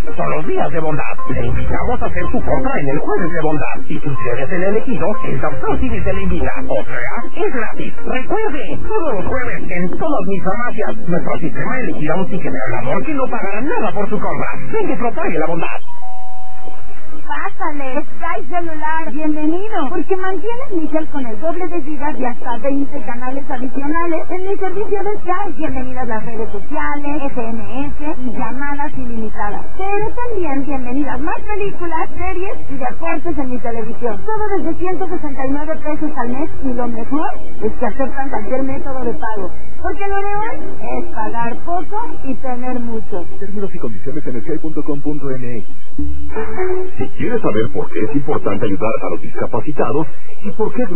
son los días de bondad. Le invitamos a hacer su compra en el jueves de bondad. Y si usted es el elegido, el Doctor Civil se le invita. O sea, es gratis. Recuerde, todos los jueves en todas mis farmacias, nuestro sistema elegirá un ticket del amor que no pagará nada por su compra. Ven que propague la bondad. Pásale, Sky Celular, bienvenido, porque mantienes mi cel con el doble de gigas y hasta 20 canales adicionales en mi servicio de Sky. Bienvenidas las redes sociales, SMS y llamadas ilimitadas. Pero también bienvenidas más películas, series y deportes en mi televisión. Todo desde 169 pesos al mes y lo mejor es que aceptan cualquier método de pago. Porque lo de hoy es pagar poco y tener mucho. Términos y condiciones en sky.com.mx. Si quieres saber por qué es importante ayudar a los discapacitados y por qué